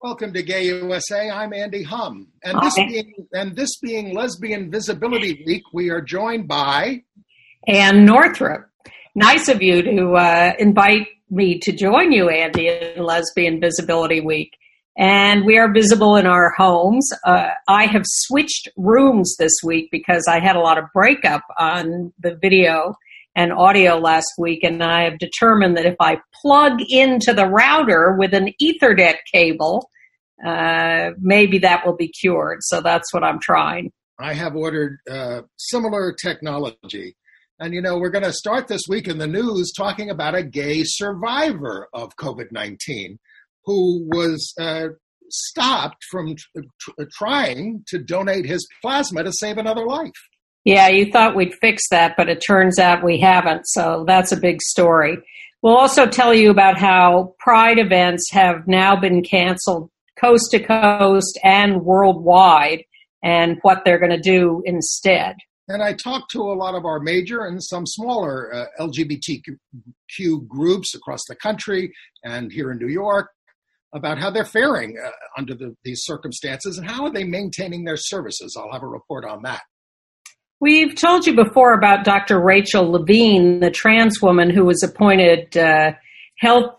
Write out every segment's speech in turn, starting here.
Welcome to Gay USA. I'm Andy Hum. And this being Lesbian Visibility Week, we are joined by Ann Northrup. Nice of you to invite me to join you, Andy, in Lesbian Visibility Week. And we are visible in our homes. I have switched rooms this week because I had a lot of breakup on the video and audio last week, and I have determined that if I plug into the router with an Ethernet cable, maybe that will be cured. So that's what I'm trying. I have ordered similar technology. And, we're going to start this week in the news talking about a gay survivor of COVID-19 who was stopped from trying to donate his plasma to save another life. Yeah, you thought we'd fix that, but it turns out we haven't. So that's a big story. We'll also tell you about how Pride events have now been canceled coast to coast and worldwide, and what they're going to do instead. And I talked to a lot of our major and some smaller LGBTQ groups across the country and here in New York about how they're faring under these circumstances and how are they maintaining their services. I'll have a report on that. We've told you before about Dr. Rachel Levine, the trans woman who was appointed health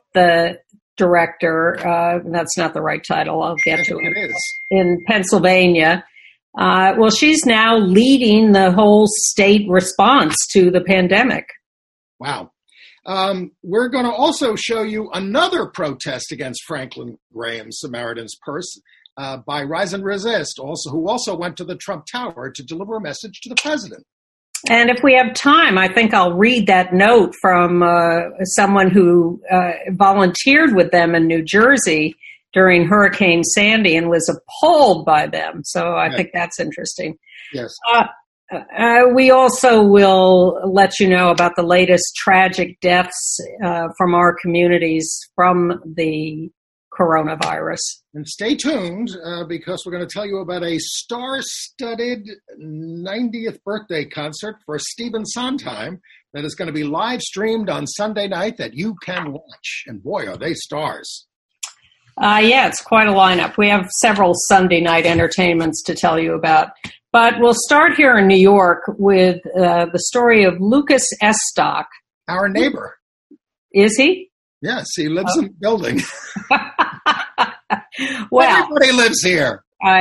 director. That's not the right title. I'll get to it. In Pennsylvania. Well, she's now leading the whole state response to the pandemic. Wow. We're going to also show you another protest against Franklin Graham's Samaritan's Purse by Rise and Resist, who also went to the Trump Tower to deliver a message to the president. And if we have time, I think I'll read that note from someone who volunteered with them in New Jersey during Hurricane Sandy and was appalled by them. So I think that's interesting. Yes. We also will let you know about the latest tragic deaths from our communities from the coronavirus. And stay tuned because we're going to tell you about a star-studded 90th birthday concert for Stephen Sondheim that is going to be live streamed on Sunday night that you can watch. And boy, are they stars. Yeah, it's quite a lineup. We have several Sunday night entertainments to tell you about. But we'll start here in New York with the story of Lucas Estock. Our neighbor. Is he? Yes, he lives in the building. Well, everybody lives here.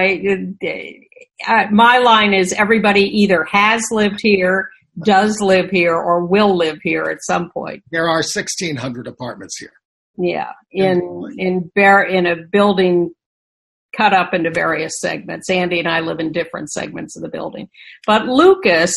My line is everybody either has lived here, does live here, or will live here at some point. There are 1,600 apartments here. Yeah, in a building cut up into various segments. Andy and I live in different segments of the building. But Lucas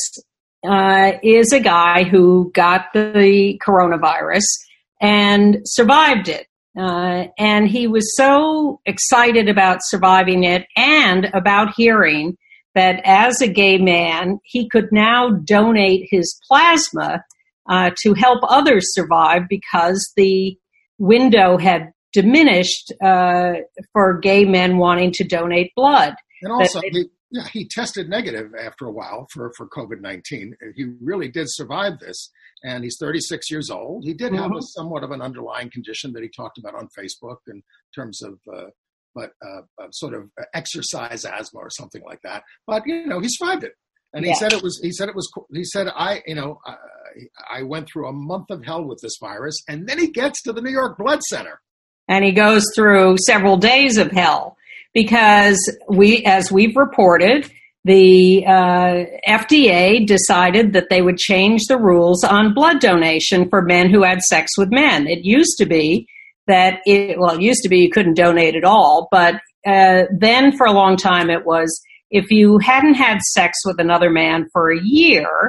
is a guy who got the coronavirus and survived it. And he was so excited about surviving it and about hearing that as a gay man, he could now donate his plasma to help others survive because the window had diminished for gay men wanting to donate blood. And also, he tested negative after a while for COVID-19. He really did survive this, and he's 36 years old. He did have somewhat of an underlying condition that he talked about on Facebook in terms of sort of exercise asthma or something like that. But he survived it, and he said I went through a month of hell with this virus, and then he gets to the New York Blood Center. And he goes through several days of hell because as we've reported, the FDA decided that they would change the rules on blood donation for men who had sex with men. It used to be you couldn't donate at all, but then for a long time it was if you hadn't had sex with another man for a year,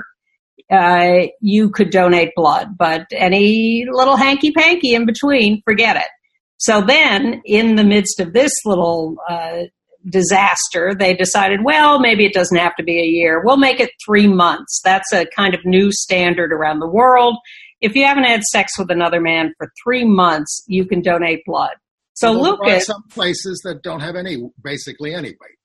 you could donate blood, but any little hanky-panky in between, forget it. So then, in the midst of this little disaster, they decided, well, maybe it doesn't have to be a year. We'll make it 3 months. That's a kind of new standard around the world. If you haven't had sex with another man for 3 months, you can donate blood. So Lucas, there are some places that don't have basically any weight.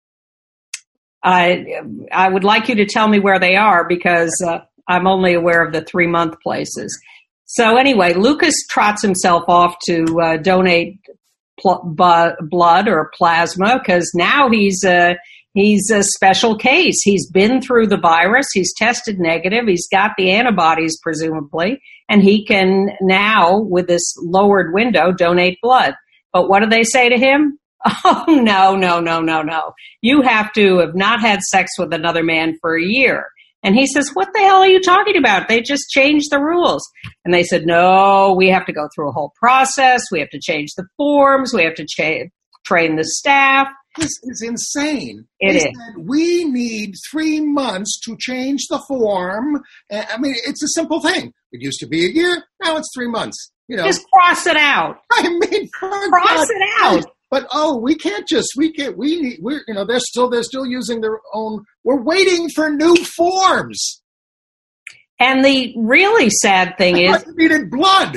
I would like you to tell me where they are because I'm only aware of the 3-month places. So anyway, Lucas trots himself off to donate blood or plasma, because now he's a special case. He's been through the virus. He's tested negative. He's got the antibodies, presumably, and he can now, with this lowered window, donate blood. But what do they say to him? Oh, no. You have to have not had sex with another man for a year. And he says, what the hell are you talking about? They just changed the rules. And they said, no, we have to go through a whole process. We have to change the forms. We have to train the staff. This is insane. It is. Said, we need 3 months to change the form. I mean, it's a simple thing. It used to be a year. Now it's 3 months. You know, just cross it out. I mean, cross it out. But we're they're still using their own. We're waiting for new forms. And the really sad thing is, we needed blood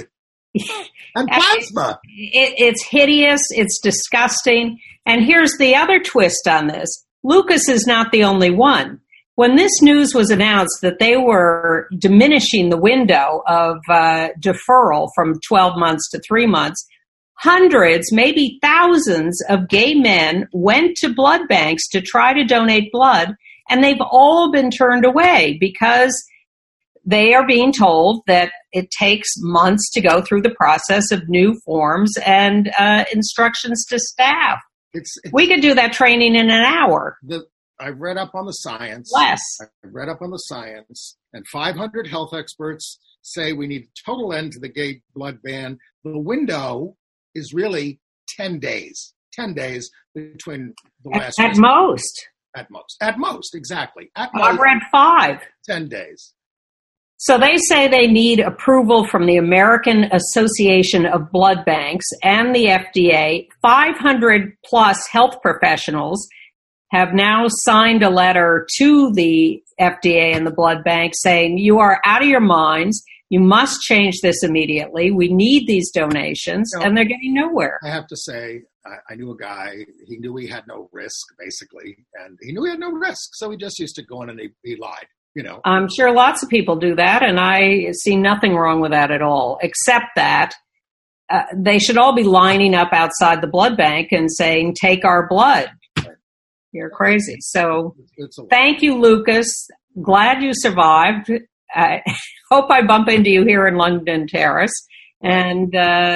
and plasma. It's hideous. It's disgusting. And here's the other twist on this. Lucas is not the only one. When this news was announced that they were diminishing the window of deferral from 12 months to 3 months, hundreds, maybe thousands of gay men went to blood banks to try to donate blood, and they've all been turned away because they are being told that it takes months to go through the process of new forms and instructions to staff. We could do that training in an hour. I've read up on the science. Less. I've read up on the science, and 500 health experts say we need a total end to the gay blood ban. The window is really 10 days. 10 days between the last. At most. At most, exactly. At most, I read 5. 10 days. So they say they need approval from the American Association of Blood Banks and the FDA. 500 plus health professionals have now signed a letter to the FDA and the blood bank saying, you are out of your minds. You must change this immediately. We need these donations, and they're getting nowhere. I have to say, I knew a guy, he knew he had no risk, basically, and he knew he had no risk, so he just used to go in and he lied, you know. I'm sure lots of people do that, and I see nothing wrong with that at all, except that they should all be lining up outside the blood bank and saying, take our blood. You're crazy. So thank you, Lucas. Glad you survived. I hope I bump into you here in London Terrace. And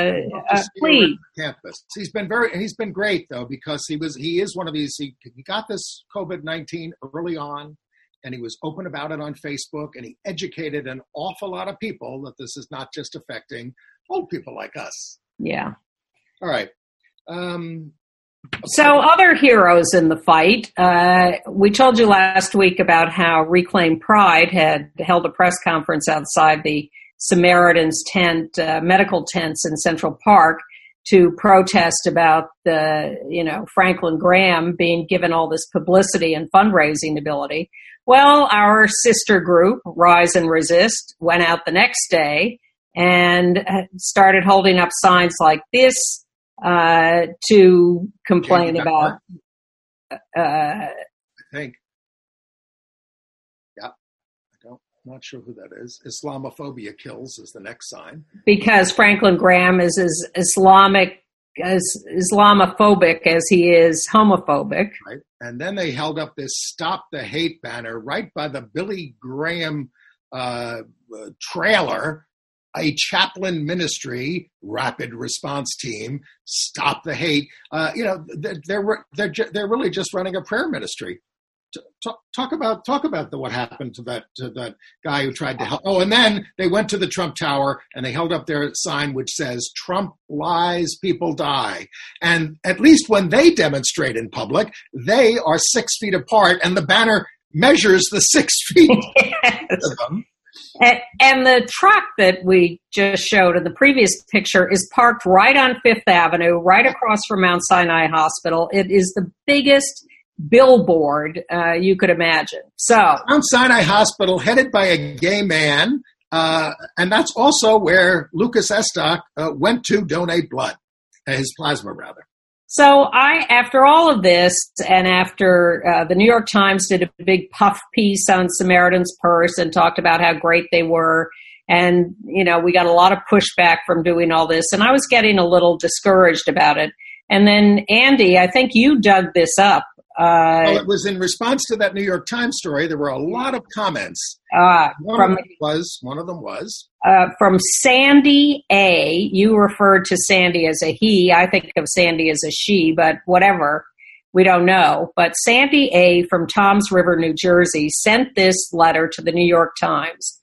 please. Campus. He's been great though, because he is one of these. He got this COVID-19 early on, and he was open about it on Facebook, and he educated an awful lot of people that this is not just affecting old people like us. Yeah. All right. So other heroes in the fight, we told you last week about how Reclaim Pride had held a press conference outside the Samaritan's tent, medical tents in Central Park to protest about Franklin Graham being given all this publicity and fundraising ability. Well, our sister group, Rise and Resist, went out the next day and started holding up signs like this, to complain about. I think. Yeah, I'm not sure who that is. Islamophobia kills is the next sign. Because Franklin Graham is as Islamophobic as he is homophobic. Right. And then they held up this Stop the Hate banner right by the Billy Graham trailer. A chaplain ministry, rapid response team, Stop the Hate. They're really just running a prayer ministry. Talk about what happened to that guy who tried to help. Oh, and then they went to the Trump Tower and they held up their sign which says "Trump lies, people die." And at least when they demonstrate in public, they are 6 feet apart, and the banner measures the 6 feet of them. And the truck that we just showed in the previous picture is parked right on Fifth Avenue, right across from Mount Sinai Hospital. It is the biggest billboard you could imagine. So Mount Sinai Hospital, headed by a gay man, and that's also where Lucas Estock went to donate blood, his plasma, rather. So after all of this, and after the New York Times did a big puff piece on Samaritan's Purse and talked about how great they were, and, we got a lot of pushback from doing all this, and I was getting a little discouraged about it And then, Andy, I think you dug this up. Well, it was in response to that New York Times story. There were a lot of comments. One of them was from Sandy A. You referred to Sandy as a he. I think of Sandy as a she, but whatever. We don't know. But Sandy A. from Toms River, New Jersey, sent this letter to the New York Times.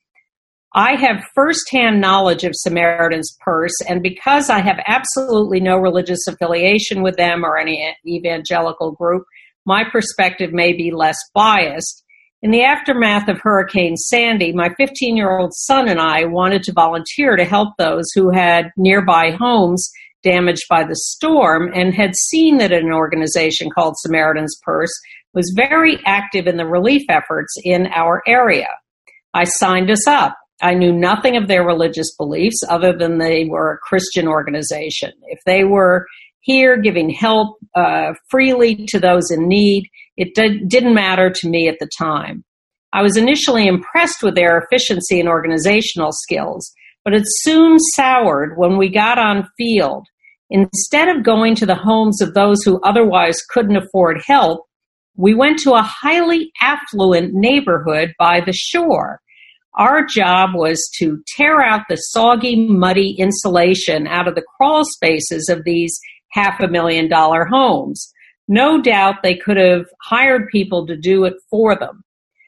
I have firsthand knowledge of Samaritan's Purse, and because I have absolutely no religious affiliation with them or any evangelical group, my perspective may be less biased. In the aftermath of Hurricane Sandy, my 15-year-old son and I wanted to volunteer to help those who had nearby homes damaged by the storm and had seen that an organization called Samaritan's Purse was very active in the relief efforts in our area. I signed us up. I knew nothing of their religious beliefs other than they were a Christian organization. If they were here giving help freely to those in need, it didn't matter to me at the time. I was initially impressed with their efficiency and organizational skills, but it soon soured when we got on field. Instead of going to the homes of those who otherwise couldn't afford help, we went to a highly affluent neighborhood by the shore. Our job was to tear out the soggy, muddy insulation out of the crawl spaces of these $500,000 homes. No doubt they could have hired people to do it for them.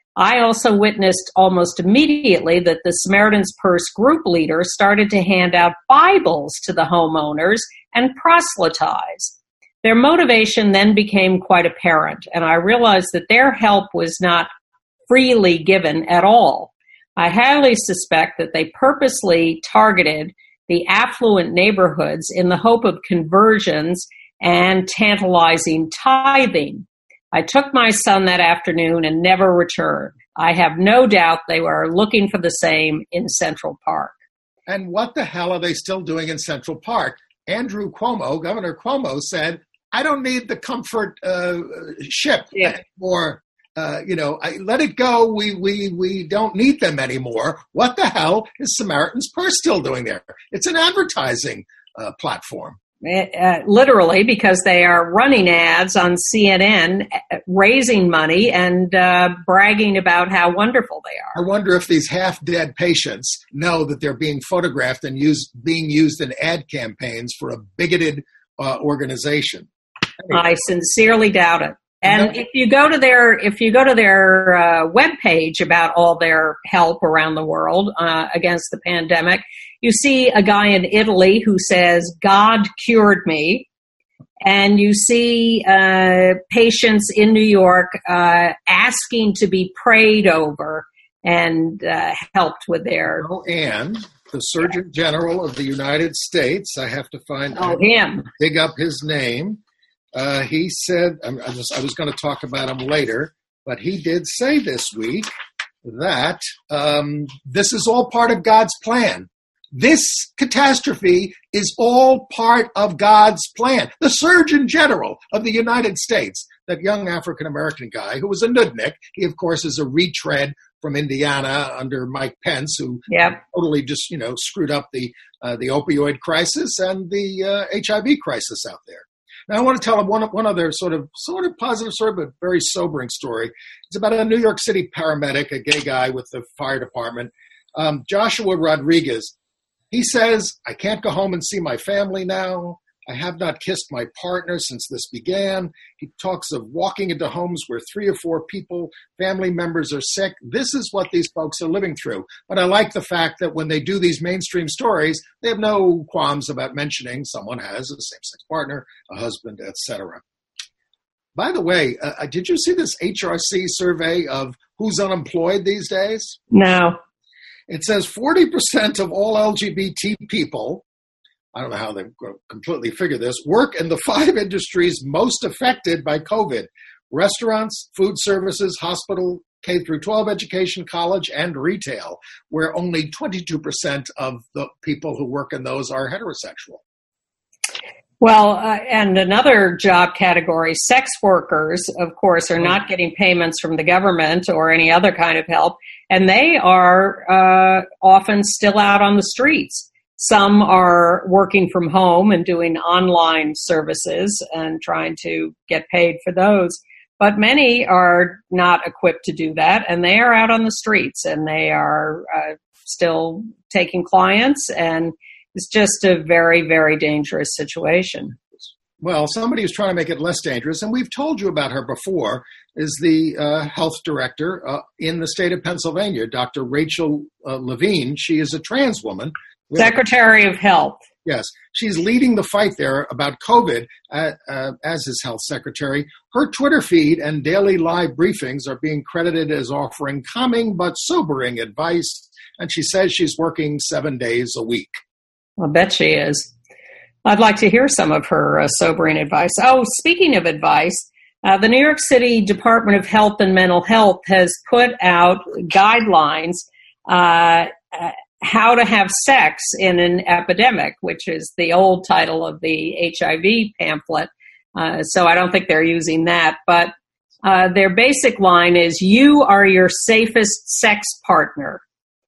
I also witnessed almost immediately that the Samaritan's Purse group leader started to hand out Bibles to the homeowners and proselytize. Their motivation then became quite apparent, and I realized that their help was not freely given at all. I highly suspect that they purposely targeted the affluent neighborhoods in the hope of conversions and tantalizing tithing. I took my son that afternoon and never returned. I have no doubt they were looking for the same in Central Park. And what the hell are they still doing in Central Park? Andrew Cuomo, Governor Cuomo, said, I don't need the comfort ship anymore. Let it go. We don't need them anymore. What the hell is Samaritan's Purse still doing there? It's an advertising platform. Literally, because they are running ads on CNN, raising money and bragging about how wonderful they are. I wonder if these half-dead patients know that they're being photographed and being used in ad campaigns for a bigoted organization. I sincerely doubt it. And if you go to their webpage about all their help around the world against the pandemic, you see a guy in Italy who says, God cured me. And you see patients in New York asking to be prayed over and helped with their... And the Surgeon General of the United States, I have to dig up his name. He said, I was going to talk about him later, but he did say this week that this is all part of God's plan. This catastrophe is all part of God's plan. The Surgeon General of the United States, that young African-American guy who was a nudnik, he, of course, is a retread from Indiana under Mike Pence, who totally just, screwed up the opioid crisis and the HIV crisis out there. Now, I want to tell one other sort of positive story, but very sobering story. It's about a New York City paramedic, a gay guy with the fire department, Joshua Rodriguez. He says, I can't go home and see my family now. I have not kissed my partner since this began. He talks of walking into homes where 3 or 4 family members are sick. This is what these folks are living through. But I like the fact that when they do these mainstream stories, they have no qualms about mentioning someone has a same-sex partner, a husband, etc. By the way, did you see this HRC survey of who's unemployed these days? No. It says 40% of all LGBT people, I don't know how they completely figure this, work in the 5 industries most affected by COVID: restaurants, food services, hospital, K-12 education, college, and retail, where only 22% of the people who work in those are heterosexual. Well, and another job category, sex workers, of course, are not getting payments from the government or any other kind of help, and they are often still out on the streets. Some are working from home and doing online services and trying to get paid for those. But many are not equipped to do that, and they are out on the streets, and they are still taking clients, and it's just a very, very dangerous situation. Well, somebody who's trying to make it less dangerous, and we've told you about her before, is the health director in the state of Pennsylvania, Dr. Rachel Levine. She is a trans woman. Secretary of Health. Yes, she's leading the fight there about COVID as his health secretary. Her Twitter feed and daily live briefings are being credited as offering calming but sobering advice, and she says she's working 7 days a week. I bet she is. I'd like to hear some of her sobering advice. Oh, speaking of advice, the New York City Department of Health and Mental Health has put out guidelines how to have sex in an epidemic, which is the old title of the HIV pamphlet. So I don't think they're using that. But their basic line is, you are your safest sex partner.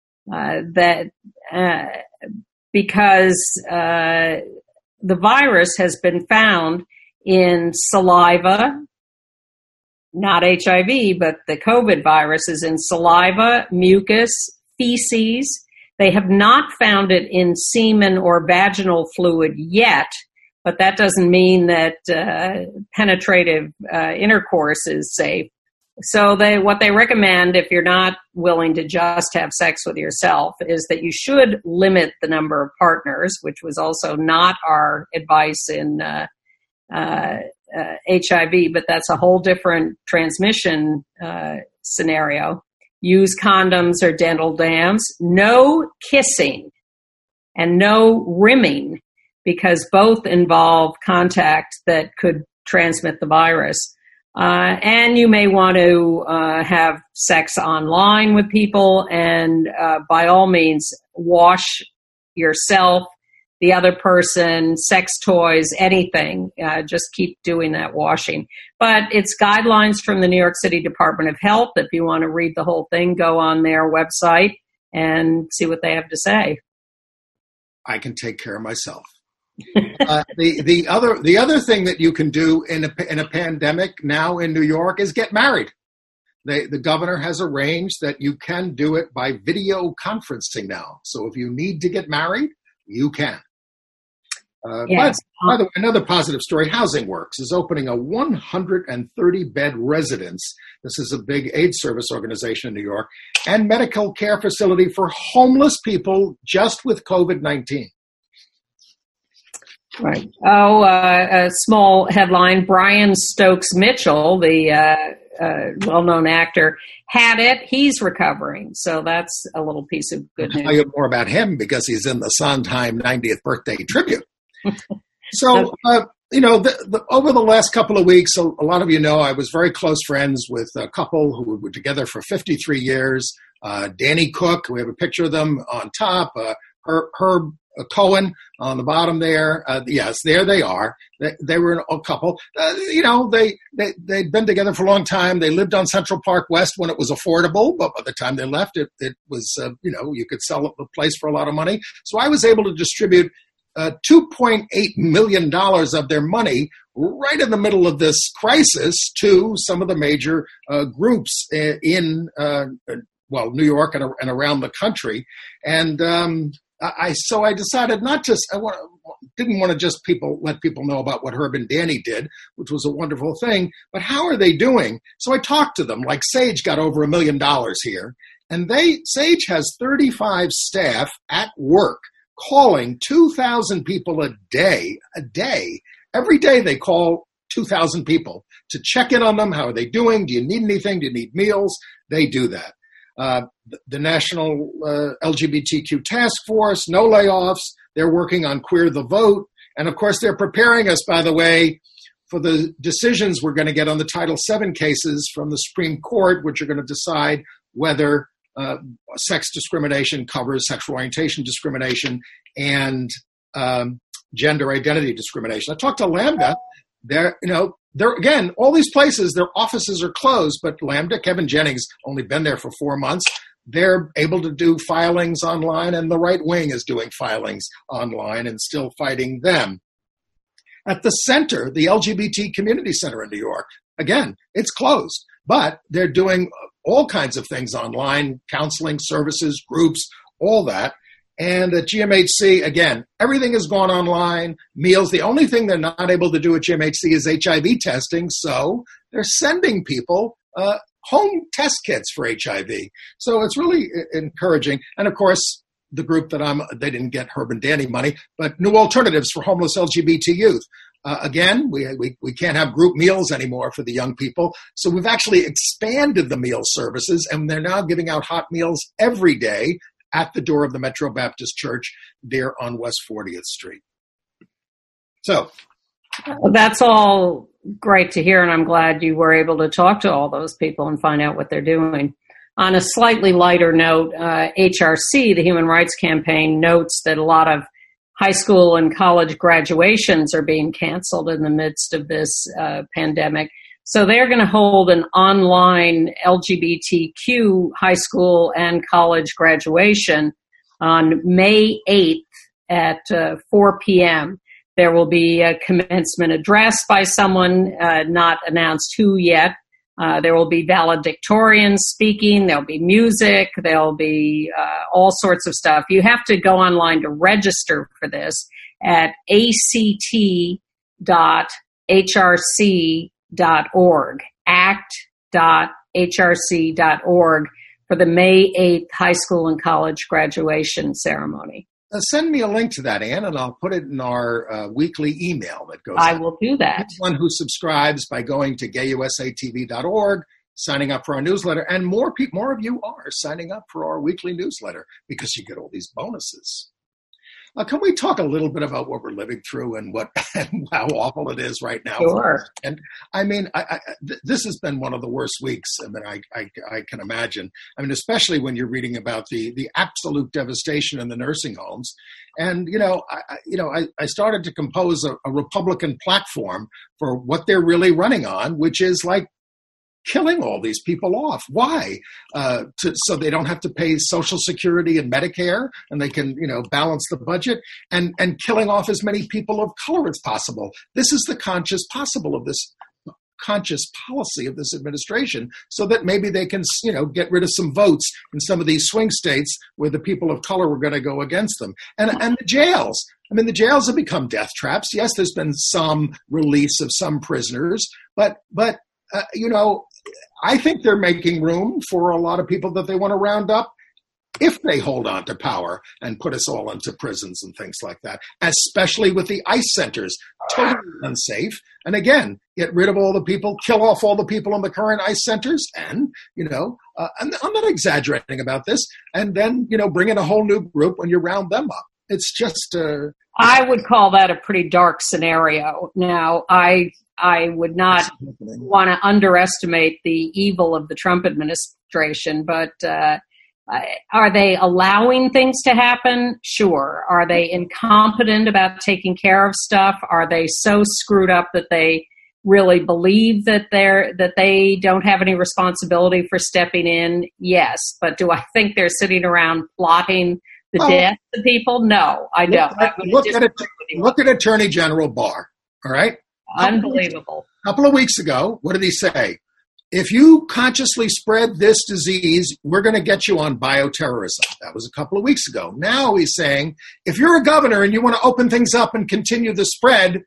Because the virus has been found in saliva, not HIV, but the COVID virus is in saliva, mucus, feces. They have not found it in semen or vaginal fluid yet, but that doesn't mean that penetrative intercourse is safe. So what they recommend, if you're not willing to just have sex with yourself, is that you should limit the number of partners, which was also not our advice in HIV, but that's a whole different transmission scenario. Use condoms or dental dams. No kissing and no rimming, because both involve contact that could transmit the virus. And you may want to have sex online with people, and by all means, wash yourself, the other person, sex toys, anything. Just keep doing that washing. But it's guidelines from the New York City Department of Health. If you want to read the whole thing, go on their website and see what they have to say. I can take care of myself. The other thing that you can do in a pandemic now in New York is get married. The governor has arranged that you can do it by video conferencing now. So if you need to get married, you can. Yes. By the way, another positive story, Housing Works is opening a 130-bed residence. This is a big AIDS service organization in New York, and medical care facility for homeless people just with COVID-19. Right. Oh, a small headline. Brian Stokes Mitchell, the well-known actor, had it. He's recovering. So that's a little piece of good news. I'll tell you more about him because he's in the Sondheim 90th birthday tribute. So, over the last couple of weeks, a lot of you know I was very close friends with a couple who were together for 53 years. Danny Cook, we have a picture of them on top. Herb Cohen on the bottom there. Yes, there they are. They were a couple. They'd been together for a long time. They lived on Central Park West when it was affordable, but by the time they left, it was, you could sell the place for a lot of money. So I was able to distribute $2.8 million of their money right in the middle of this crisis to some of the major groups in New York and around the country. And I decided didn't want to just let people know about what Herb and Danny did, which was a wonderful thing, but how are they doing? So I talked to them, like Sage got over $1 million here, and Sage has 35 staff at work calling 2,000 people a day. Every day they call 2,000 people to check in on them. How are they doing? Do you need anything? Do you need meals? They do that. The National LGBTQ Task Force, no layoffs. They're working on Queer the Vote. And, of course, they're preparing us, by the way, for the decisions we're going to get on the Title VII cases from the Supreme Court, which are going to decide whether sex discrimination covers sexual orientation discrimination and gender identity discrimination. I talked to Lambda. They're again, all these places, their offices are closed, but Lambda, Kevin Jennings, only been there for 4 months, they're able to do filings online, and the right wing is doing filings online and still fighting them. At the center, the LGBT Community Center in New York, again, it's closed, but they're doing all kinds of things online, counseling services, groups, all that. And at GMHC, again, everything has gone online, meals. The only thing they're not able to do at GMHC is HIV testing, so they're sending people home test kits for HIV. So it's really encouraging. And of course, the group that they didn't get Herb and Danny money, but New Alternatives for Homeless LGBT Youth. Again, we can't have group meals anymore for the young people. So we've actually expanded the meal services, and they're now giving out hot meals every day at the door of the Metro Baptist Church there on West 40th Street. So well, that's all great to hear, and I'm glad you were able to talk to all those people and find out what they're doing. On a slightly lighter note, HRC, the Human Rights Campaign, notes that a lot of high school and college graduations are being canceled in the midst of this pandemic. So they're going to hold an online LGBTQ high school and college graduation on May 8th at 4 p.m. There will be a commencement address by someone, not announced who yet. There will be valedictorians speaking. There'll be music. There'll be all sorts of stuff. You have to go online to register for this at act.hrc.org, act.hrc.org for the May 8th high school and college graduation ceremony. Send me a link to that, Ann, and I'll put it in our weekly email that goes I will do that. Anyone who subscribes by going to gayusatv.org, signing up for our newsletter, and more of you are signing up for our weekly newsletter because you get all these bonuses. Can we talk a little bit about what we're living through and how awful it is right now? Sure. And I mean, this has been one of the worst weeks I can imagine. I mean, especially when you're reading about the absolute devastation in the nursing homes. And I started to compose a Republican platform for what they're really running on, which is like killing all these people off. Why? So they don't have to pay Social Security and Medicare, and they can, balance the budget, and killing off as many people of color as possible. This is the conscious policy of this administration, so that maybe they can, get rid of some votes in some of these swing states where the people of color were going to go against them. And the jails. I mean, the jails have become death traps. Yes, there's been some release of some prisoners, but I think they're making room for a lot of people that they want to round up if they hold on to power and put us all into prisons and things like that, especially with the ICE centers, totally unsafe. And again, get rid of all the people, kill off all the people in the current ICE centers, and, and I'm not exaggerating about this, and then, bring in a whole new group when you round them up. It's just... I would call that a pretty dark scenario. Now, I would not want to underestimate the evil of the Trump administration, but are they allowing things to happen? Sure. Are they incompetent about taking care of stuff? Are they so screwed up that they really believe that they don't have any responsibility for stepping in? Yes. But do I think they're sitting around plotting the death of people? No, I don't. Look at Attorney General Barr. All right. Unbelievable. A couple of weeks ago, what did he say? If you consciously spread this disease, we're going to get you on bioterrorism. That was a couple of weeks ago. Now he's saying, if you're a governor and you want to open things up and continue the spread,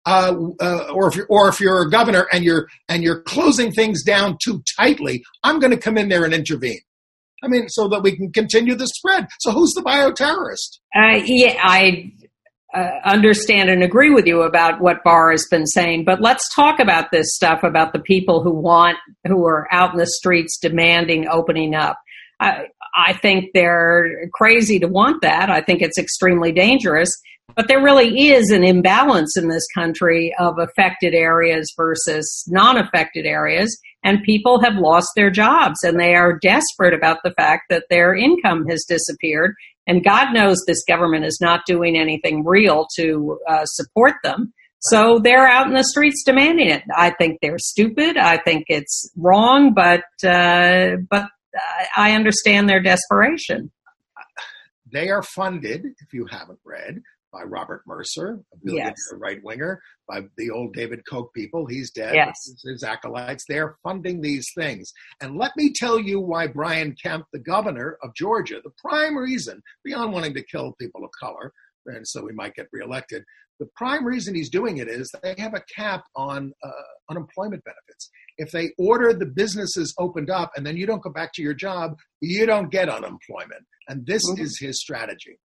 or if you're a governor and you're closing things down too tightly, I'm going to come in there and intervene. I mean, so that we can continue the spread. So who's the bioterrorist? I understand and agree with you about what Barr has been saying, but let's talk about this stuff about the people who are out in the streets demanding opening up. I think they're crazy to want that. I think it's extremely dangerous, but there really is an imbalance in this country of affected areas versus non-affected areas, and people have lost their jobs, and they are desperate about the fact that their income has disappeared. And God knows this government is not doing anything real to support them. So they're out in the streets demanding it. I think they're stupid. I think it's wrong, but I understand their desperation. They are funded, if you haven't read, by Robert Mercer, a billionaire right-winger, by the old David Koch people. He's dead. Yes. His acolytes. They're funding these things. And let me tell you why Brian Kemp, the governor of Georgia, the prime reason, beyond wanting to kill people of color, and so we might get reelected, the prime reason he's doing it is they have a cap on unemployment benefits. If they order the businesses opened up and then you don't go back to your job, you don't get unemployment. And this is his strategy.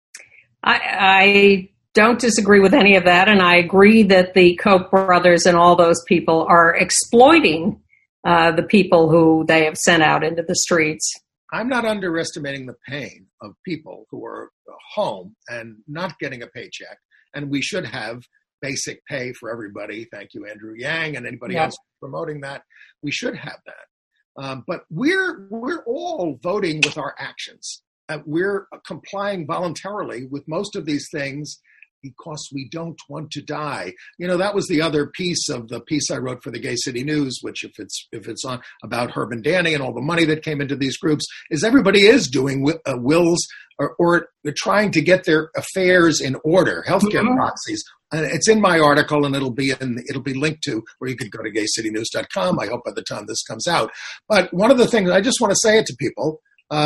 I don't disagree with any of that, and I agree that the Koch brothers and all those people are exploiting the people who they have sent out into the streets. I'm not underestimating the pain of people who are home and not getting a paycheck, and we should have basic pay for everybody. Thank you, Andrew Yang, and anybody else promoting that. We should have that. But we're all voting with our actions. We're complying voluntarily with most of these things because we don't want to die. That was the other piece of the piece I wrote for the Gay City News, which if it's on about Herb and Danny and all the money that came into these groups, is everybody is doing wills or they're trying to get their affairs in order, healthcare proxies. And it's in my article, and it'll be linked to where you could go to gaycitynews.com. I hope by the time this comes out. But one of the things I just want to say it to people.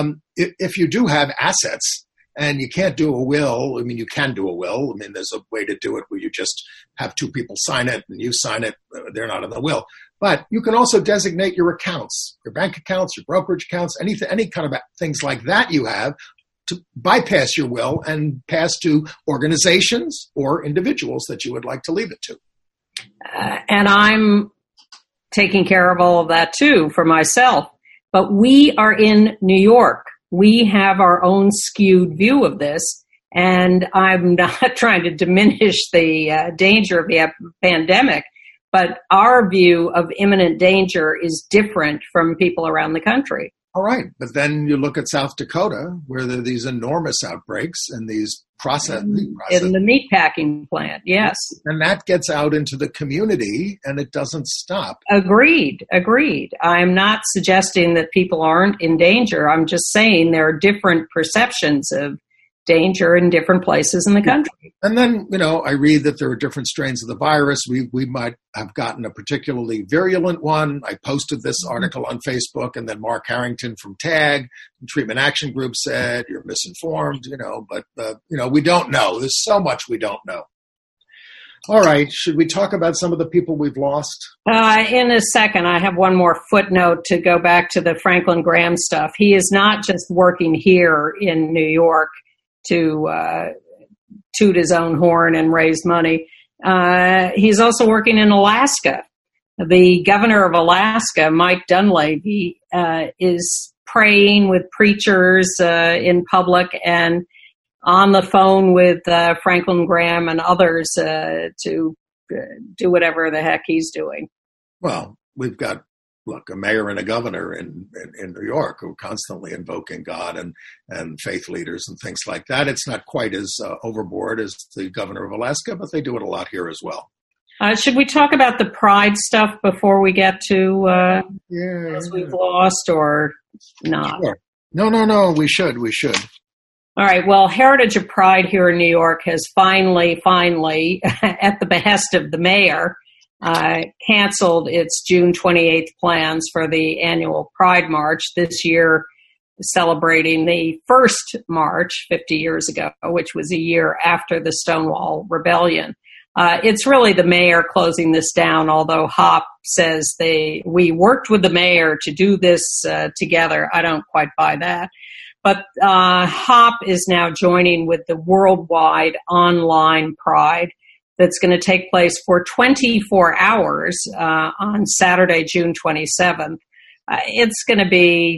If you do have assets and you can't do a will, you can do a will. There's a way to do it where you just have two people sign it and you sign it. They're not in the will. But you can also designate your accounts, your bank accounts, your brokerage accounts, any kind of things like that you have to bypass your will and pass to organizations or individuals that you would like to leave it to. And I'm taking care of all of that too for myself. But we are in New York. We have our own skewed view of this, and I'm not trying to diminish the danger of the pandemic, but our view of imminent danger is different from people around the country. All right, but then you look at South Dakota, where there are these enormous outbreaks and these in the meatpacking plant, yes. And that gets out into the community, and it doesn't stop. Agreed. I'm not suggesting that people aren't in danger. I'm just saying there are different perceptions of danger in different places in the country. And then, I read that there are different strains of the virus. We might have gotten a particularly virulent one. I posted this article on Facebook, and then Mark Harrington from TAG, Treatment Action Group, said, you're misinformed, but we don't know. There's so much we don't know. All right. Should we talk about some of the people we've lost? In a second. I have one more footnote to go back to the Franklin Graham stuff. He is not just working here in New York to toot his own horn and raise money. He's also working in Alaska. The governor of Alaska, Mike Dunleavy, is praying with preachers in public and on the phone with Franklin Graham and others to do whatever the heck he's doing. Well, we've got a mayor and a governor in New York who are constantly invoking God and faith leaders and things like that. It's not quite as overboard as the governor of Alaska, but they do it a lot here as well. Should we talk about the pride stuff before we get to as we've lost or not? Sure. No, we should. All right. Well, Heritage of Pride here in New York has finally, at the behest of the mayor, canceled its June 28th plans for the annual Pride March, this year celebrating the first March 50 years ago, which was a year after the Stonewall Rebellion. It's really the mayor closing this down, although Hop says we worked with the mayor to do this together. I don't quite buy that. But Hop is now joining with the worldwide online Pride that's going to take place for 24 hours on Saturday, June 27th. It's going to be,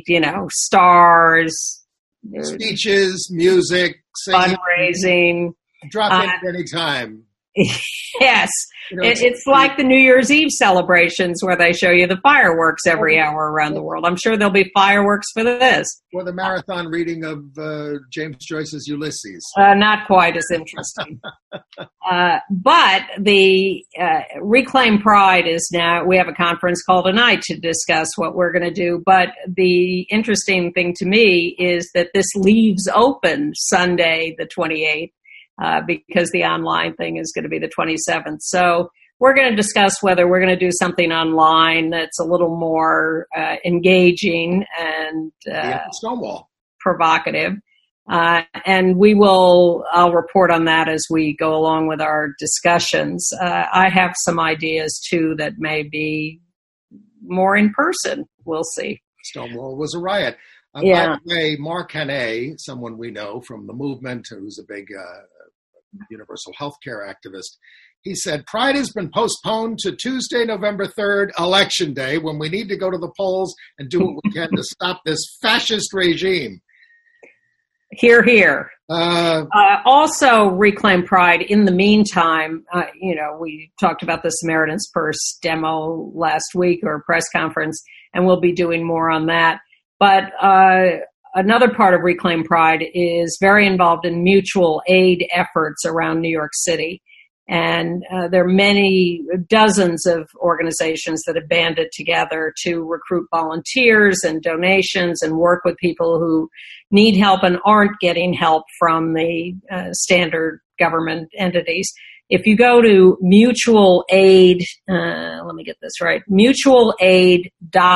stars, speeches, music, singing, fundraising. Drop in at any time. Yes. It's like the New Year's Eve celebrations where they show you the fireworks every hour around the world. I'm sure there'll be fireworks for this. Or the marathon reading of James Joyce's Ulysses. Not quite as interesting. But the Reclaim Pride is now, we have a conference call tonight to discuss what we're going to do. But the interesting thing to me is that this leaves open Sunday, the 28th. Because the online thing is going to be the 27th. So we're going to discuss whether we're going to do something online that's a little more engaging and Stonewall. Provocative. And I'll report on that as we go along with our discussions. I have some ideas too that may be more in person. We'll see. Stonewall was a riot. By the way, Mark Haney, someone we know from the movement, who's a big universal health care activist, he said, Pride has been postponed to Tuesday, November 3rd, Election Day, when we need to go to the polls and do what we can to stop this fascist regime. Hear, hear. Also, Reclaim Pride. In the meantime, we talked about the Samaritan's Purse demo last week or press conference, and we'll be doing more on that. But another part of Reclaim Pride is very involved in mutual aid efforts around New York City. And there are dozens of organizations that have banded together to recruit volunteers and donations and work with people who need help and aren't getting help from the standard government entities. If you go to mutual aid, let me get this right, mutualaid.nyc,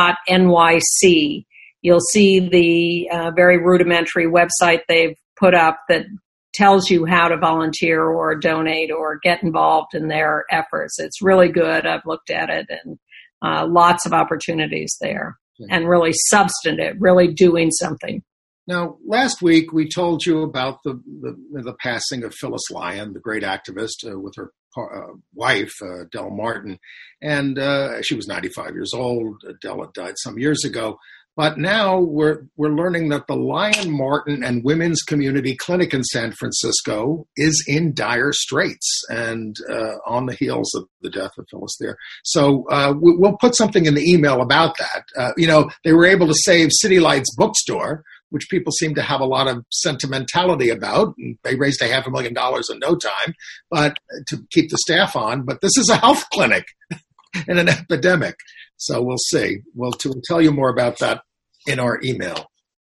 you'll see the very rudimentary website they've put up that tells you how to volunteer or donate or get involved in their efforts. It's really good. I've looked at it, and lots of opportunities there, and really substantive, really doing something. Now, last week we told you about the passing of Phyllis Lyon, the great activist, with her wife, Del Martin, and she was 95 years old. Del had died some years ago. But now we're learning that the Lyon Martin and Women's Community Clinic in San Francisco is in dire straits, and on the heels of the death of Phyllis there. So we'll put something in the email about that. They were able to save City Lights Bookstore, which people seem to have a lot of sentimentality about. They raised $500,000 in no time, but to keep the staff on. But this is a health clinic in an epidemic. So we'll see. We'll tell you more about that in our email.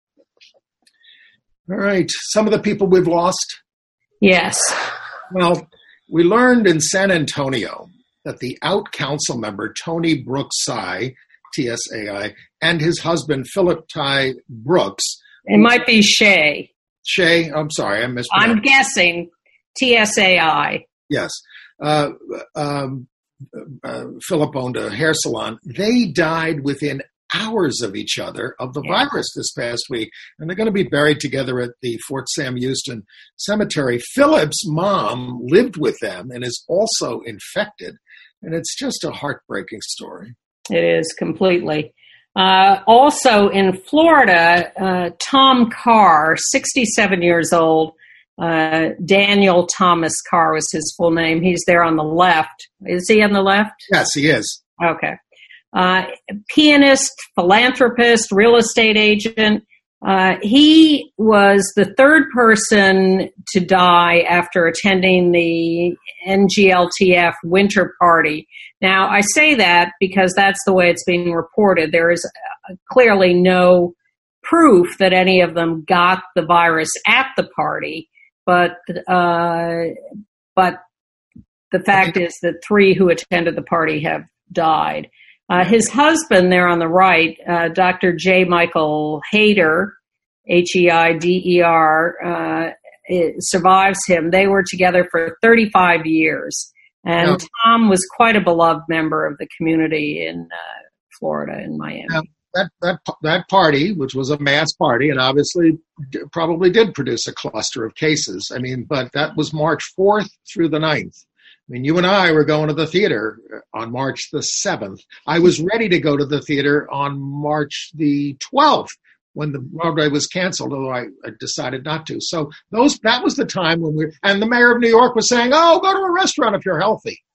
All right. Some of the people we've lost. Yes. Well, we learned in San Antonio that the out council member, Tony Brooks Tsai, Tsai, and his husband, Philip Ty Brooks. It might be Shay. Shay, I'm sorry, I mispronounced. I'm guessing TSAI. Yes. Philip owned a hair salon. They died within hours of each other of the virus this past week, and they're going to be buried together at the Fort Sam Houston Cemetery. Philip's mom lived with them and is also infected, and it's just a heartbreaking story. It is completely. Also in Florida, Tom Carr, 67 years old, Daniel Thomas Carr was his full name. He's there on the left. Is he on the left? Yes, he is. Okay. Pianist, philanthropist, real estate agent. He was the third person to die after attending the NGLTF winter party. Now, I say that because that's the way it's being reported. There is clearly no proof that any of them got the virus at the party, but the fact is that 3 who attended the party have died. His husband there on the right, Dr. J. Michael Heider, Heider, survives him. They were together for 35 years. And Tom was quite a beloved member of the community in Florida, in Miami. That party, which was a mass party, and obviously probably did produce a cluster of cases. But that was March 4th through the 9th. You and I were going to the theater on March the 7th. I was ready to go to the theater on March the 12th when the Broadway was canceled, although I decided not to. So that was the time when and the mayor of New York was saying, go to a restaurant if you're healthy.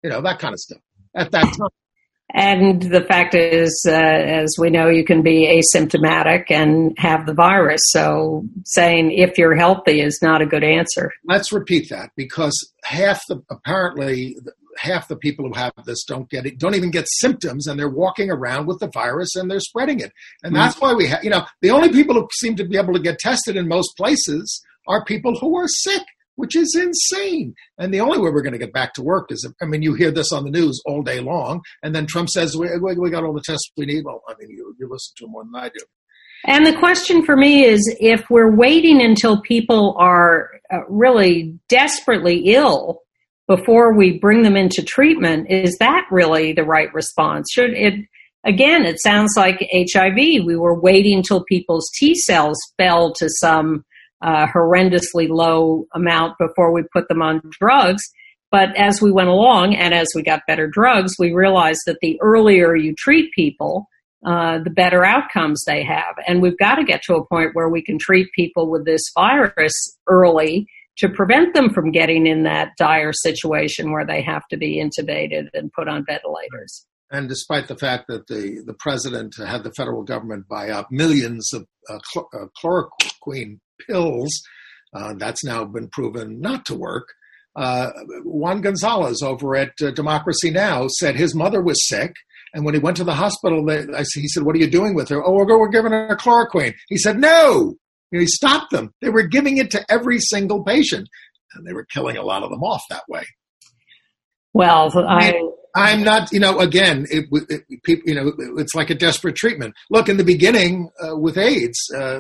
that kind of stuff at that time. And the fact is, as we know, you can be asymptomatic and have the virus. So saying if you're healthy is not a good answer. Let's repeat that, because apparently half the people who have this don't even get symptoms, and they're walking around with the virus and they're spreading it. And that's why we have, the only people who seem to be able to get tested in most places are people who are sick, which is insane. And the only way we're going to get back to work is, you hear this on the news all day long, and then Trump says, we got all the tests we need. Well, you listen to him more than I do. And the question for me is, if we're waiting until people are really desperately ill before we bring them into treatment, is that really the right response? It sounds like HIV. We were waiting till people's T cells fell to some horrendously low amount before we put them on drugs. But as we went along and as we got better drugs, we realized that the earlier you treat people, the better outcomes they have. And we've got to get to a point where we can treat people with this virus early to prevent them from getting in that dire situation where they have to be intubated and put on ventilators. And despite the fact that the president had the federal government buy up millions of chloroquine pills, that's now been proven not to work. Juan Gonzalez over at Democracy Now! Said his mother was sick, and when he went to the hospital, he said, "What are you doing with her?" "Oh, we're giving her chloroquine." He said, "No." He stopped them. They were giving it to every single patient, and they were killing a lot of them off that way. Well, I'm not, again, it's like a desperate treatment. Look, in the beginning with AIDS,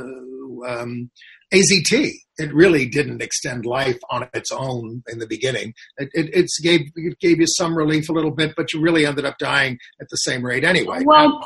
AZT, it really didn't extend life on its own in the beginning. It gave you some relief a little bit, but you really ended up dying at the same rate anyway. Well,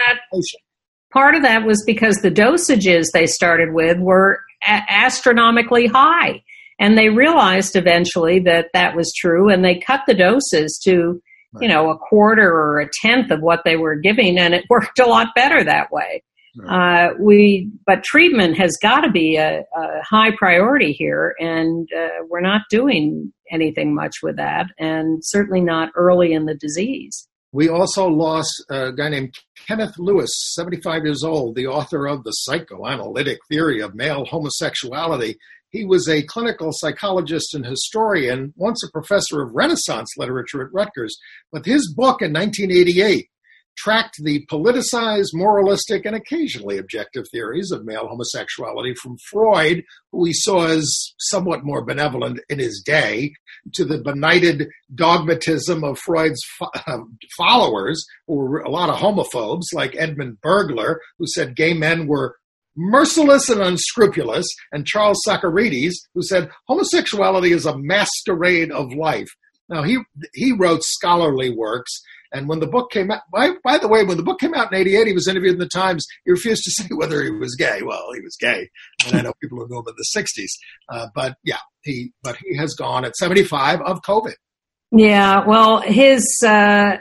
part of that was because the dosages they started with were astronomically high. And they realized eventually that was true, and they cut the doses to, a quarter or a tenth of what they were giving, and it worked a lot better that way. Right. But treatment has got to be a high priority here, and we're not doing anything much with that, and certainly not early in the disease. We also lost a guy named Kenneth Lewis, 75 years old, the author of The Psychoanalytic Theory of Male Homosexuality. He was a clinical psychologist and historian, once a professor of Renaissance literature at Rutgers. But his book in 1988 tracked the politicized, moralistic, and occasionally objective theories of male homosexuality from Freud, who he saw as somewhat more benevolent in his day, to the benighted dogmatism of Freud's followers, who were a lot of homophobes, like Edmund Bergler, who said gay men were merciless and unscrupulous, and Charles Socarides, who said homosexuality is a masquerade of life. Now, he wrote scholarly works, and when the book came out, by the way, when the book came out in 88, he was interviewed in the Times. He refused to say whether he was gay. Well, he was gay, and I know people who knew him in the 60s. But he has gone at 75 of COVID. Yeah, well, the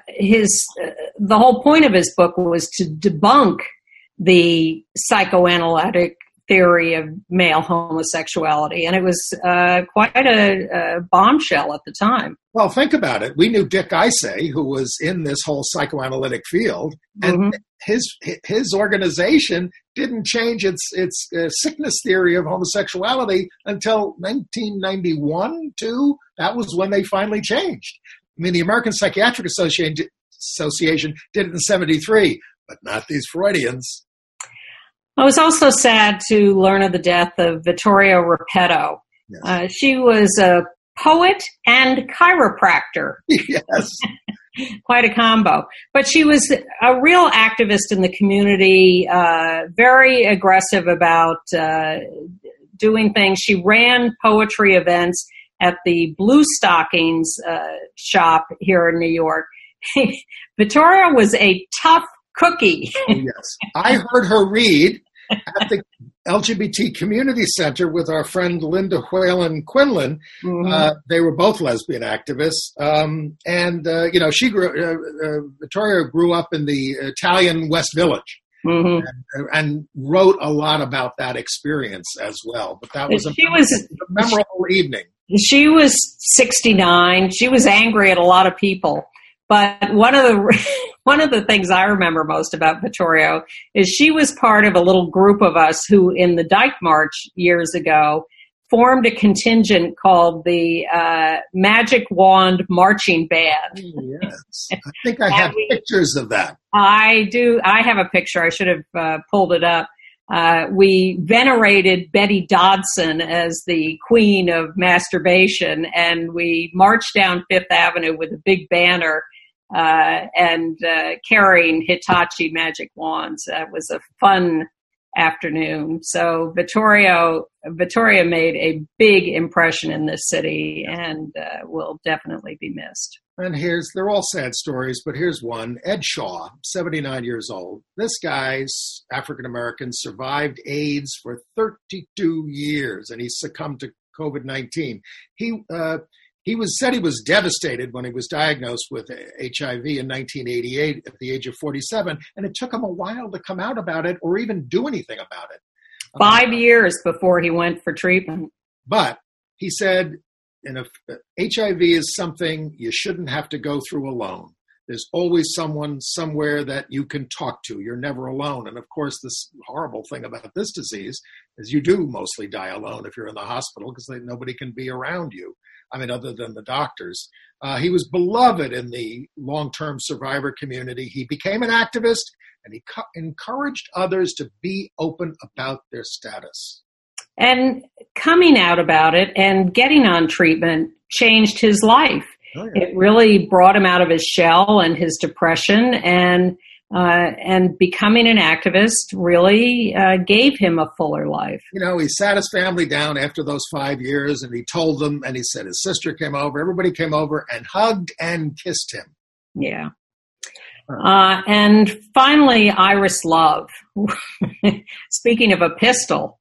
whole point of his book was to debunk the psychoanalytic theory of male homosexuality, and it was quite a bombshell at the time. Well, think about it. We knew Dick Isay, who was in this whole psychoanalytic field, and his organization didn't change its sickness theory of homosexuality until 1991, too. That was when they finally changed. The American Psychiatric Association did it in 73, but not these Freudians. I was also sad to learn of the death of Vittoria Repetto. Yes. She was a poet and chiropractor. Yes. Quite a combo. But she was a real activist in the community, very aggressive about doing things. She ran poetry events at the Blue Stockings shop here in New York. Vittoria was a tough cookie. Oh, yes. I heard her read at the LGBT Community Center with our friend Linda Whalen Quinlan. Mm-hmm. They were both lesbian activists. She Vittoria grew up in the Italian West Village. Mm-hmm. And wrote a lot about that experience as well. But that was a memorable evening. She was 69. She was angry at a lot of people. But one of the things I remember most about Vittorio is she was part of a little group of us who, in the Dyke March years ago, formed a contingent called the Magic Wand Marching Band. Yes, I think I have pictures of that. I do. I have a picture. I should have pulled it up. We venerated Betty Dodson as the queen of masturbation, and we marched down Fifth Avenue with a big banner and carrying Hitachi magic wands. It was a fun afternoon. So Vittorio made a big impression in this city and will definitely be missed. And they're all sad stories, but here's one. Ed Shaw, 79 years old. This guy's African-American, survived AIDS for 32 years, and he succumbed to COVID-19. He said he was devastated when he was diagnosed with HIV in 1988 at the age of 47, and it took him a while to come out about it or even do anything about it. 5 years before he went for treatment. But he said, HIV is something you shouldn't have to go through alone. There's always someone somewhere that you can talk to. You're never alone. And of course, this horrible thing about this disease is you do mostly die alone if you're in the hospital because nobody can be around you. I mean, other than the doctors. He was beloved in the long-term survivor community. He became an activist, and he encouraged others to be open about their status. And coming out about it and getting on treatment changed his life. Oh, yeah. It really brought him out of his shell and his depression, and becoming an activist really gave him a fuller life. You know, he sat his family down after those 5 years, and he told them, and he said his sister came over, everybody came over and hugged and kissed him. Yeah. And finally, Iris Love, speaking of a pistol,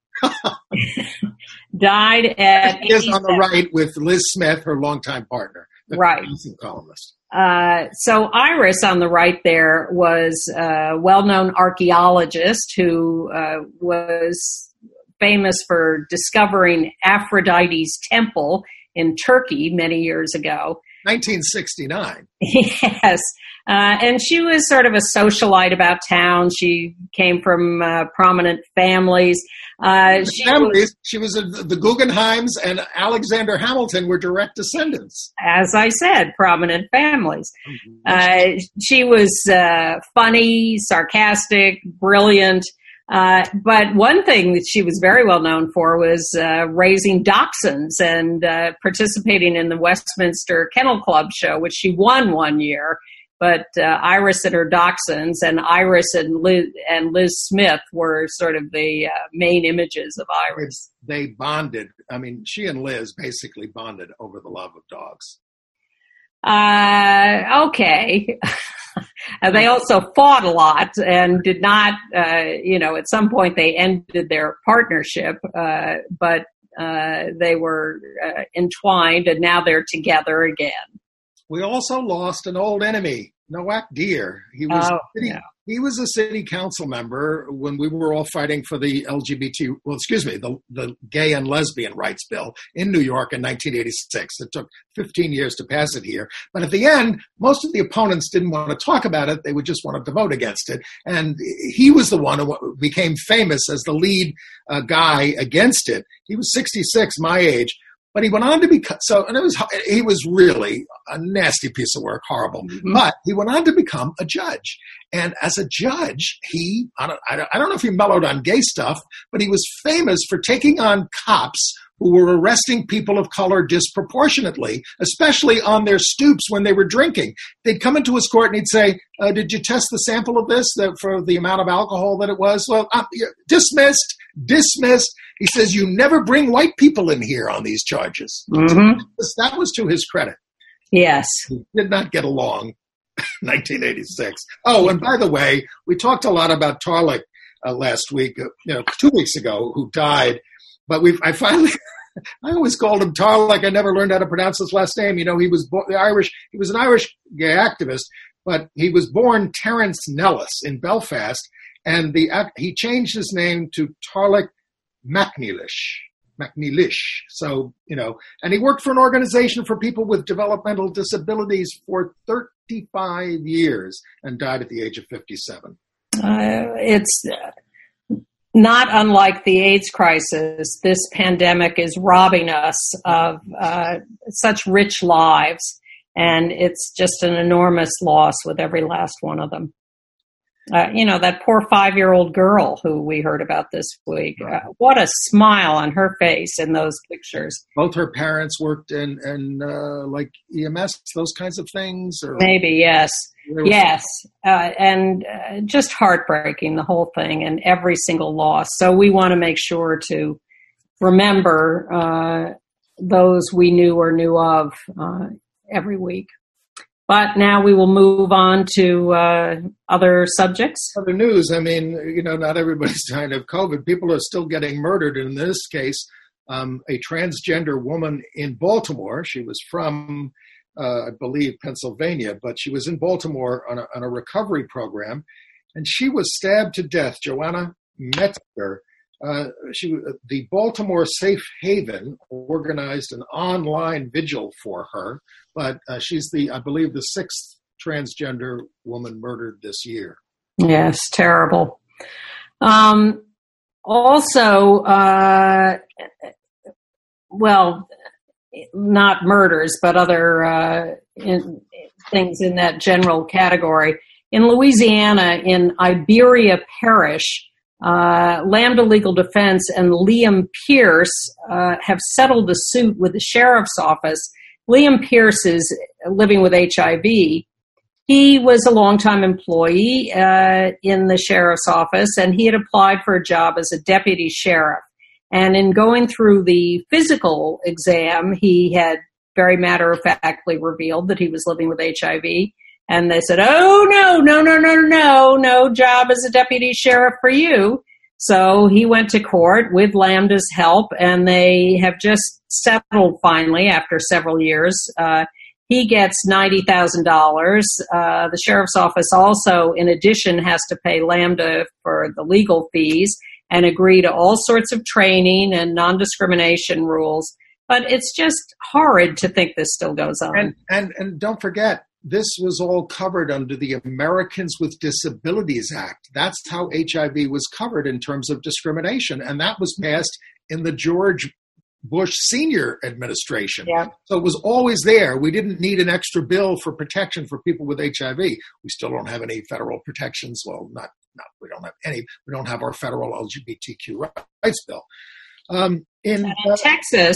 died at 87. Is on the right with Liz Smith, her longtime partner, the right columnist. So Iris on the right there was a well-known archaeologist who was famous for discovering Aphrodite's temple in Turkey many years ago. 1969. Yes. And she was sort of a socialite about town. She came from prominent families. She was the Guggenheims and Alexander Hamilton were direct descendants. As I said, prominent families. She was funny, sarcastic, brilliant. But one thing that she was very well known for was raising dachshunds and participating in the Westminster Kennel Club show, which she won one year. But Iris and her dachshunds, and Iris and Liz Smith were sort of the main images of Iris. They bonded. I mean, she and Liz basically bonded over the love of dogs. Okay. They also fought a lot and did not, at some point they ended their partnership, but they were entwined, and now they're together again. We also lost an old enemy, Noack Deer. He was a city council member when we were all fighting for the the gay and lesbian rights bill in New York in 1986. It took 15 years to pass it here. But at the end, most of the opponents didn't want to talk about it. They would just wanted to vote against it. And he was the one who became famous as the lead guy against it. He was 66, my age. But he went on to become he was really a nasty piece of work, horrible. Mm-hmm. But he went on to become a judge, and as a judge, I don't know if he mellowed on gay stuff, but he was famous for taking on cops who were arresting people of color disproportionately, especially on their stoops when they were drinking. They'd come into his court and he'd say, "Did you test the sample of this for the amount of alcohol that it was?" "Well, dismissed." He says, "You never bring white people in here on these charges." Mm-hmm. That was to his credit. Yes. He did not get along. 1986. Oh, and by the way, we talked a lot about Tarlik last week, 2 weeks ago, who died. But I always called him Tarlik. I never learned how to pronounce his last name. He was Irish. He was an Irish gay activist, but he was born Terence Nellis in Belfast, and he changed his name to Tarlik MacNeill. McNeilish. So, and he worked for an organization for people with developmental disabilities for 35 years and died at the age of 57. It's not unlike the AIDS crisis. This pandemic is robbing us of such rich lives, and it's just an enormous loss with every last one of them. That poor 5-year-old girl who we heard about this week. What a smile on her face in those pictures. Both her parents worked in like EMS, those kinds of things? Or maybe, yes. Yes. And just heartbreaking, the whole thing, and every single loss. So we want to make sure to remember those we knew or knew of every week. But now we will move on to other subjects. Other news. I mean, not everybody's dying of COVID. People are still getting murdered. In this case, a transgender woman in Baltimore. She was from, I believe, Pennsylvania, but she was in Baltimore on a recovery program, and she was stabbed to death. Joanna Metzger. The Baltimore Safe Haven organized an online vigil for her, but she's I believe, the 6th transgender woman murdered this year. Yes, terrible. Also, not murders, but other things in that general category. In Louisiana, in Iberia Parish, Lambda Legal Defense and Liam Pierce have settled a suit with the sheriff's office. Liam Pierce is living with HIV. He was a longtime employee in the sheriff's office, and he had applied for a job as a deputy sheriff. And in going through the physical exam, he had very matter-of-factly revealed that he was living with HIV. And they said, oh, no job as a deputy sheriff for you. So he went to court with Lambda's help, and they have just settled finally after several years. He gets $90,000. The sheriff's office also, in addition, has to pay Lambda for the legal fees and agree to all sorts of training and non-discrimination rules. But it's just horrid to think this still goes on. And don't forget, this was all covered under the Americans with Disabilities Act. That's how HIV was covered in terms of discrimination. And that was passed in the George Bush Senior administration. Yeah. So it was always there. We didn't need an extra bill for protection for people with HIV. We still don't have any federal protections. Well, we don't have any. We don't have our federal LGBTQ rights bill. In Texas,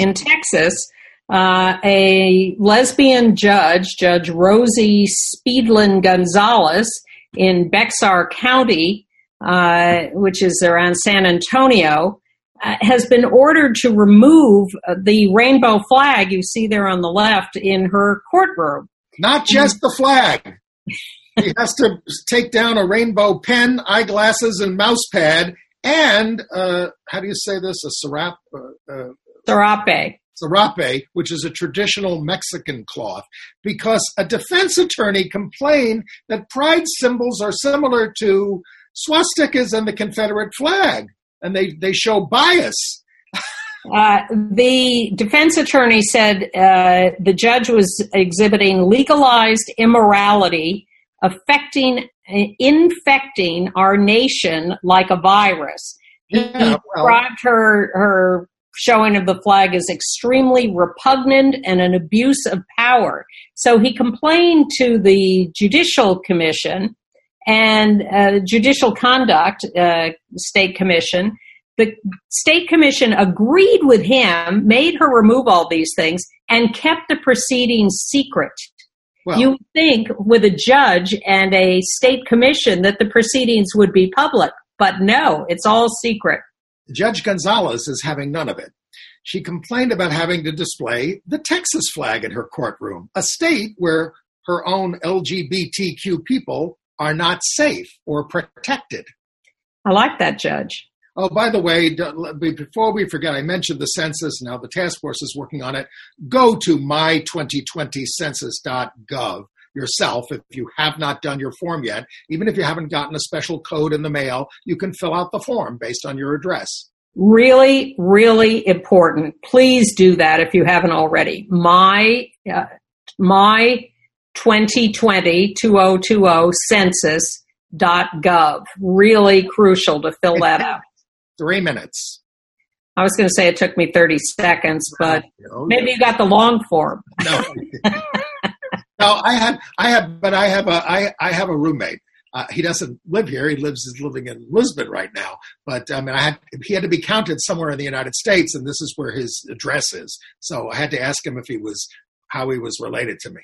a lesbian judge, Judge Rosie Speedlin Gonzalez in Bexar County, which is around San Antonio, has been ordered to remove the rainbow flag you see there on the left in her courtroom. Not just the flag. He has to take down a rainbow pen, eyeglasses, and mouse pad, and how do you say this? A serape. Serape, which is a traditional Mexican cloth, because a defense attorney complained that pride symbols are similar to swastikas and the Confederate flag, and they show bias. The defense attorney said the judge was exhibiting legalized immorality, infecting our nation like a virus. He described her showing of the flag as extremely repugnant and an abuse of power. So he complained to the Judicial Commission and Judicial Conduct State Commission. The State Commission agreed with him, made her remove all these things, and kept the proceedings secret. Well, you would think with a judge and a state commission that the proceedings would be public, but no, it's all secret. Judge Gonzalez is having none of it. She complained about having to display the Texas flag in her courtroom, a state where her own LGBTQ people are not safe or protected. I like that, Judge. Oh, by the way, before we forget, I mentioned the census. Now the task force is working on it. Go to my2020census.gov yourself if you have not done your form yet. Even if you haven't gotten a special code in the mail, you can fill out the form based on your address. Really, really important. Please do that if you haven't already. My 2020 census.gov. Really crucial to fill that out. 3 minutes. I was going to say it took me 30 seconds, but maybe you got the long form. No. No, I have a roommate. He doesn't live here. He's living in Lisbon right now. But he had to be counted somewhere in the United States, and this is where his address is. So I had to ask him how he was related to me.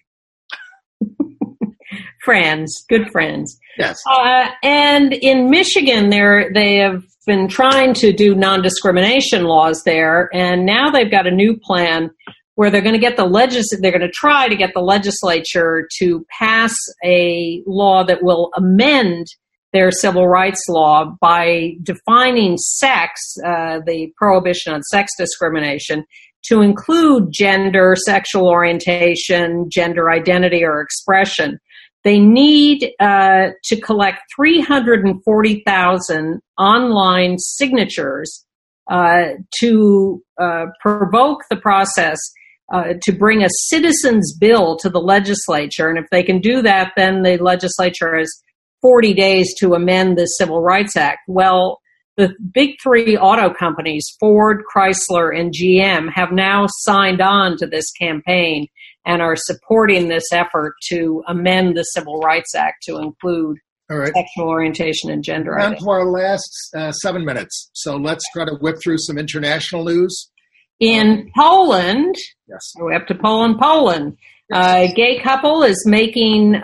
Friends, good friends. Yes. And in Michigan, they have been trying to do non-discrimination laws there, and now they've got a new plan where they're going to try to get the legislature to pass a law that will amend their civil rights law by defining sex, the prohibition on sex discrimination, to include gender, sexual orientation, gender identity, or expression. They need to collect 340,000 online signatures to provoke the process to bring a citizens' bill to the legislature. And if they can do that, then the legislature has 40 days to amend the Civil Rights Act. Well, the big three auto companies, Ford, Chrysler, and GM, have now signed on to this campaign and are supporting this effort to amend the Civil Rights Act to include sexual orientation and gender identity. Down to our last 7 minutes. So let's try to whip through some international news. In Poland, yes. We're up to Poland. A gay couple is making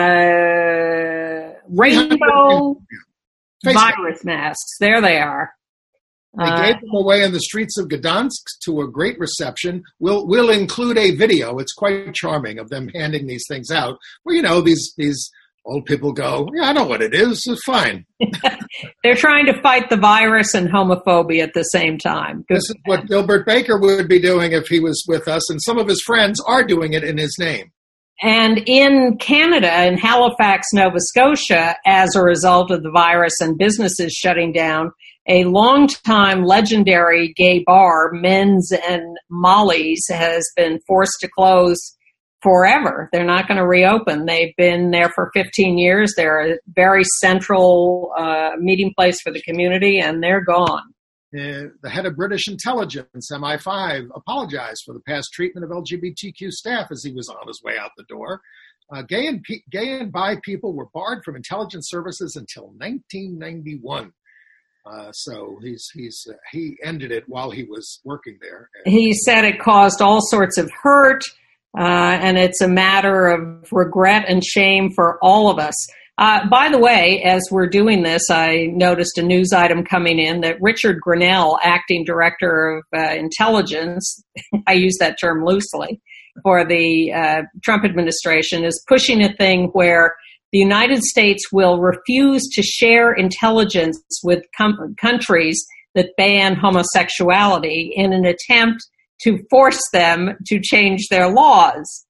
rainbow virus masks. There they are. They gave them away in the streets of Gdansk to a great reception. We'll include a video. It's quite charming of them handing these things out. Well, these old people go, yeah, I know what it is. It's fine. They're trying to fight the virus and homophobia at the same time. This is what Gilbert Baker would be doing if he was with us, and some of his friends are doing it in his name. And in Canada, in Halifax, Nova Scotia, as a result of the virus and businesses shutting down, a longtime legendary gay bar, Men's and Molly's, has been forced to close forever. They're not going to reopen. They've been there for 15 years. They're a very central meeting place for the community, and they're gone. The head of British intelligence, MI5, apologized for the past treatment of LGBTQ staff as he was on his way out the door. Gay and bi people were barred from intelligence services until 1991. So he ended it while he was working there. He said it caused all sorts of hurt. And it's a matter of regret and shame for all of us. By the way, as we're doing this, I noticed a news item coming in that Richard Grenell, acting director of intelligence, I use that term loosely, for the Trump administration, is pushing a thing where the United States will refuse to share intelligence with countries that ban homosexuality in an attempt to force them to change their laws.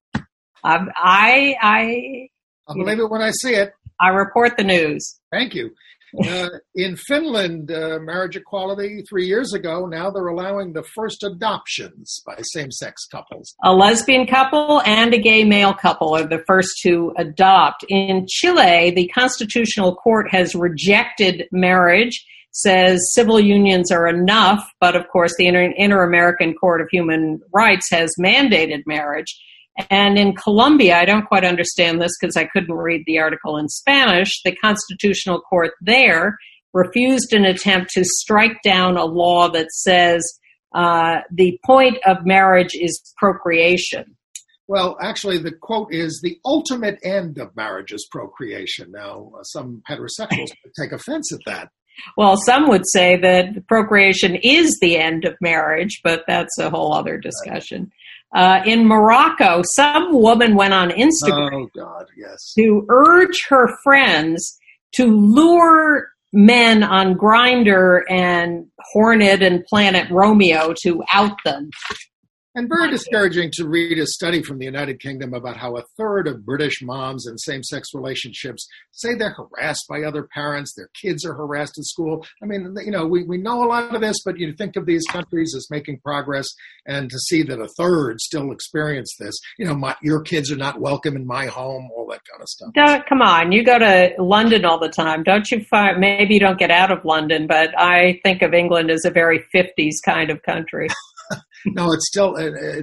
I believe it when I see it. I report the news. Thank you. In Finland, marriage equality 3 years ago, now they're allowing the first adoptions by same-sex couples. A lesbian couple and a gay male couple are the first to adopt. In Chile, the Constitutional Court has rejected marriage, says civil unions are enough, but of course the Inter-American Court of Human Rights has mandated marriage. And in Colombia, I don't quite understand this because I couldn't read the article in Spanish, the Constitutional Court there refused an attempt to strike down a law that says the point of marriage is procreation. Well, actually, the quote is, the ultimate end of marriage is procreation. Now, some heterosexuals would take offense at that. Well, some would say that procreation is the end of marriage, but that's a whole other discussion. In Morocco, some woman went on Instagram to urge her friends to lure men on Grindr and Hornet and Planet Romeo to out them. And very discouraging to read a study from the United Kingdom about how a third of British moms in same-sex relationships say they're harassed by other parents, their kids are harassed at school. I mean, we know a lot of this, but you think of these countries as making progress, and to see that a third still experience this, your kids are not welcome in my home, all that kind of stuff. Come on, you go to London all the time. Don't you find, maybe you don't get out of London, but I think of England as a very 50s kind of country. No, it's still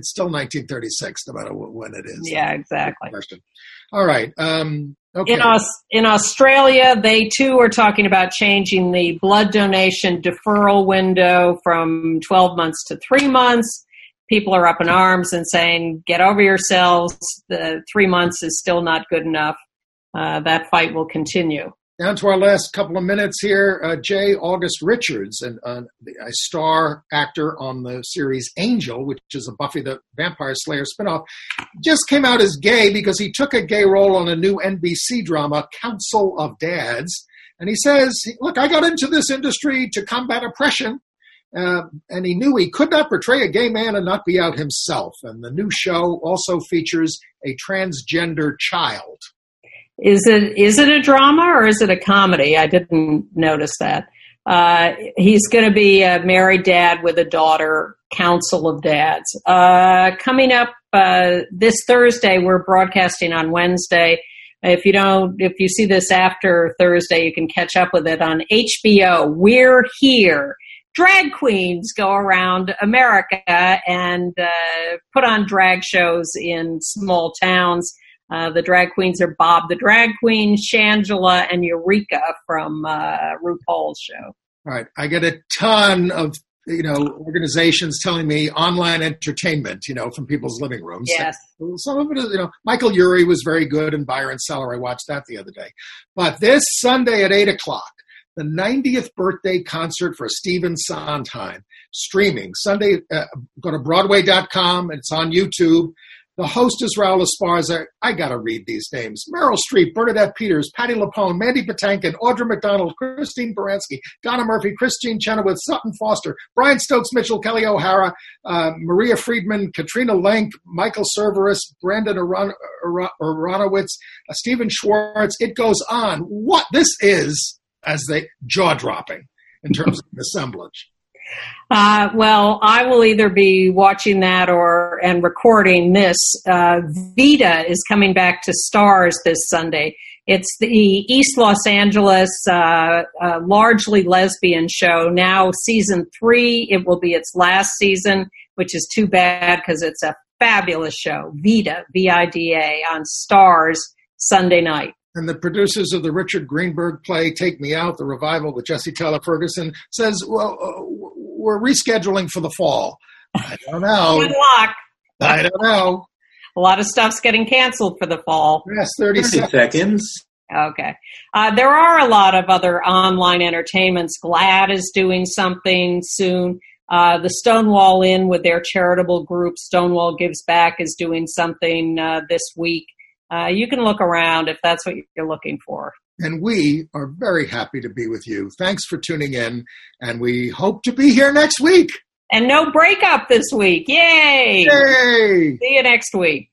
1936, no matter when it is. Yeah, exactly. All right. Okay. In Australia, they too are talking about changing the blood donation deferral window from 12 months to 3 months. People are up in arms and saying, get over yourselves. The 3 months is still not good enough. That fight will continue. Down to our last couple of minutes here, J. August Richards, a star actor on the series Angel, which is a Buffy the Vampire Slayer spinoff, just came out as gay because he took a gay role on a new NBC drama, Council of Dads. And he says, look, I got into this industry to combat oppression, and he knew he could not portray a gay man and not be out himself. And the new show also features a transgender child. Is it a drama or is it a comedy? I didn't notice that. He's going to be a married dad with a daughter, Council of Dads. Coming up this Thursday, we're broadcasting on Wednesday. If you see this after Thursday, you can catch up with it on HBO. We're Here. Drag queens go around America and put on drag shows in small towns. The drag queens are Bob the Drag Queen, Shangela, and Eureka from RuPaul's show. All right. I get a ton of, organizations telling me online entertainment, from people's living rooms. Yes. Some of it is, Michael Urie was very good and Byron Seller. I watched that the other day. But this Sunday at 8:00, the 90th birthday concert for Stephen Sondheim, streaming. Sunday, go to Broadway.com. It's on YouTube. The host is Raul Esparza. I got to read these names. Meryl Streep, Bernadette Peters, Patti LuPone, Mandy Patinkin, Audra McDonald, Christine Baranski, Donna Murphy, Christine Chenoweth, Sutton Foster, Brian Stokes Mitchell, Kelly O'Hara, Maria Friedman, Katrina Lenk, Michael Cerveris, Brandon Aronowitz, Stephen Schwartz. It goes on. What this is, as they jaw-dropping in terms of the assemblage. Well, I will either be watching that and recording this. Vita is coming back to Starz this Sunday. It's the East Los Angeles, largely lesbian show. Now, season 3, it will be its last season, which is too bad because it's a fabulous show. Vita, V-I-D-A, on Starz Sunday night. And the producers of the Richard Greenberg play Take Me Out, the revival with Jesse Taylor Ferguson, says, well, we're rescheduling for the fall. I don't know. Good luck. I don't know. A lot of stuff's getting canceled for the fall. Yes, 30 seconds. Okay. There are a lot of other online entertainments. GLAAD is doing something soon. The Stonewall Inn with their charitable group, Stonewall Gives Back, is doing something this week. You can look around if that's what you're looking for. And we are very happy to be with you. Thanks for tuning in, and we hope to be here next week. And no breakup this week. Yay! Yay! See you next week.